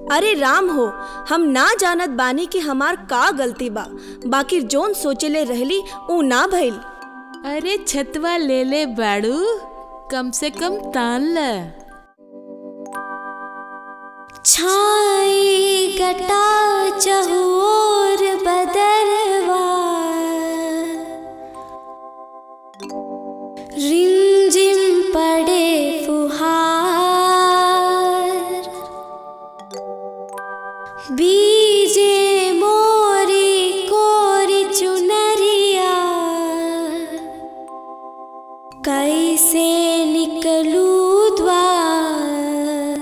अरे राम हो, हम ना जानत बानी कि हमार का गलती बा, बाकी जोन सोचले रहली ऊ ना भइल। अरे छतवा ले ले बाड़ू, कम से कम तान ल। छाई गटा चहुर बदरवा, रिमझिम पड़े फुहार, बीजे मोरी कोरी चुनरिया, कैसे निकलूं द्वार।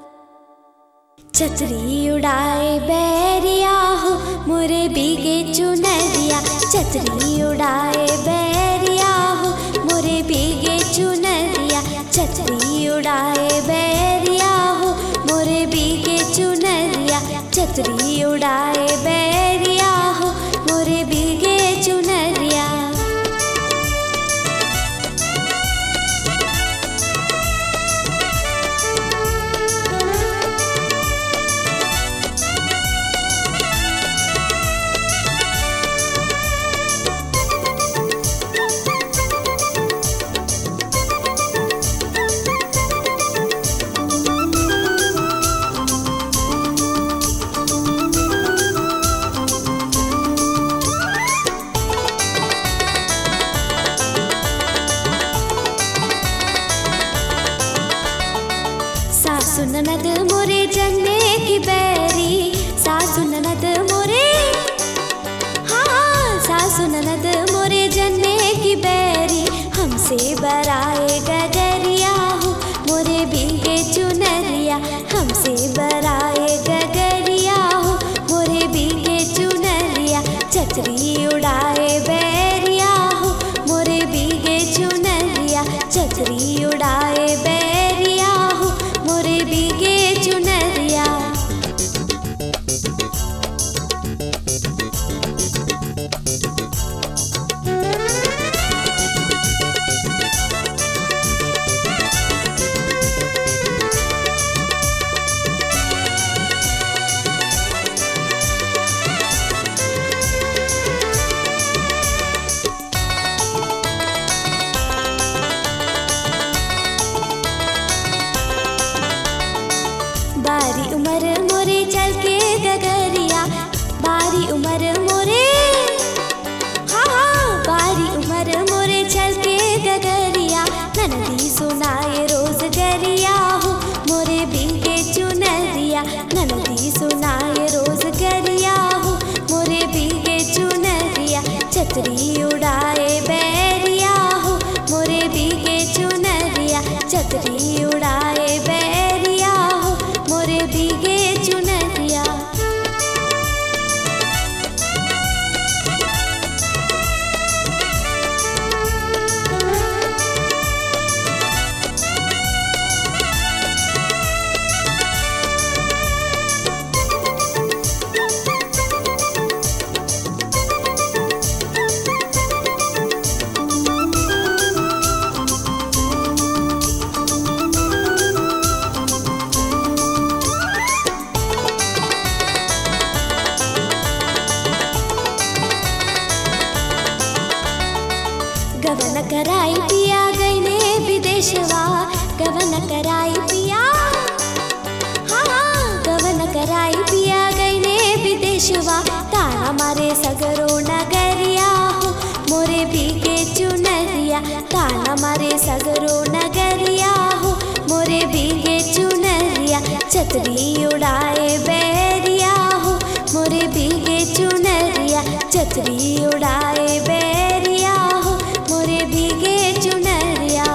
छतरी उड़ाए बैरिया हो मोरे भीगे चुनरिया, छतरी उड़ाए बैरिया हो मोरे भीगे चुनरिया, छतरी उड़ाए बैरिया हो मोरे भीगे चुनरिया, छतरी उड़ाए बैरिया हो मोरे भीगे चुनरिया। सासु ननद मोरे जन्ने की बैरी, सासु ननद मोरे, हाँ सासु ननद मोरे जन्ने की बैरी, हमसे बराए गगरिया हो मोरे भीगे चुनरिया, हमसे बराए गगरिया हो मोरे भीगे चुनरिया, छतरी उड़ाए बैरिया हो मोरे भीगे चुनरिया, छतरी उड़ाए बैरिया हो मोरे भीगे चुनरिया। बारी उमर मोरे चल के गगरिया, बारी उमर मोरे, हाँ हाँ बारी उमर मोरे चल के गगरिया, ननदी सुनाए रोज गरिया हो मोरे भीगे चुनरिया, ननदी सुनाए रोज गरिया हो मोरे भीगे चुनरिया, छतरी उड़ाए बैरिया हो मोरे भीगे चुनरिया, छतरी उड़ाए बैरिया हो मोरे भीगे चुनरिया। गवन कराई पिया गईने विदेशवा, गवन कराई पिया, हाँ गवन कराई पिया गईने विदेशवा, ताना मारे सगरो नगरिया हो मोरे भीगे चुनरिया, ताना मारे सगरो नगरिया हो मोरे भीगे चुनरिया, छतरी उड़ाए बैरिया हो मोरे भीगे चुनरिया, छतरी उड़ाए बैरिया हो मोरे भीगे चुनरिया।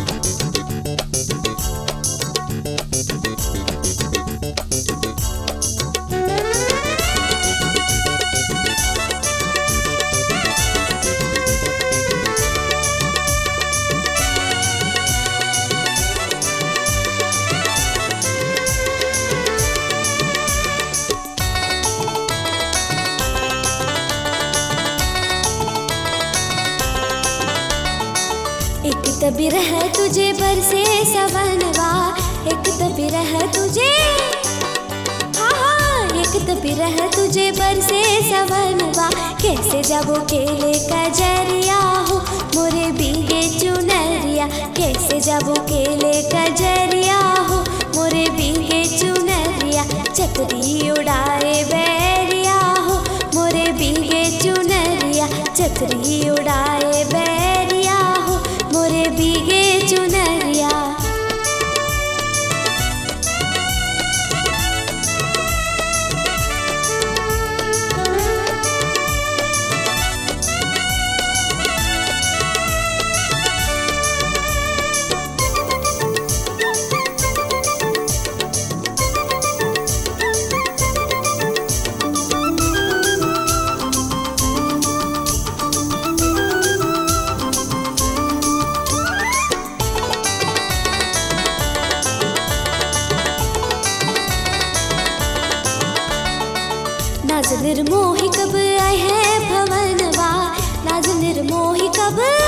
एक तो बिरह तुझे बरसे सवनवा, एक तो बिरह तुझे, रह तुझे बरसे सवनवा कैसे जाबो केले कजरिया हो मोरे भीगे चुनरिया कैसे जाबो केले कजरिया हो मोरे भीगे चुनरिया छतरी उड़ाए बैरिया हो मोरे भीगे चुनरिया छतरी उड़ाए बैरिया हो मोरे भीगे चुनरिया। नाज निर्मोही कब आए हैं भवनवा नाज निर्मोही कब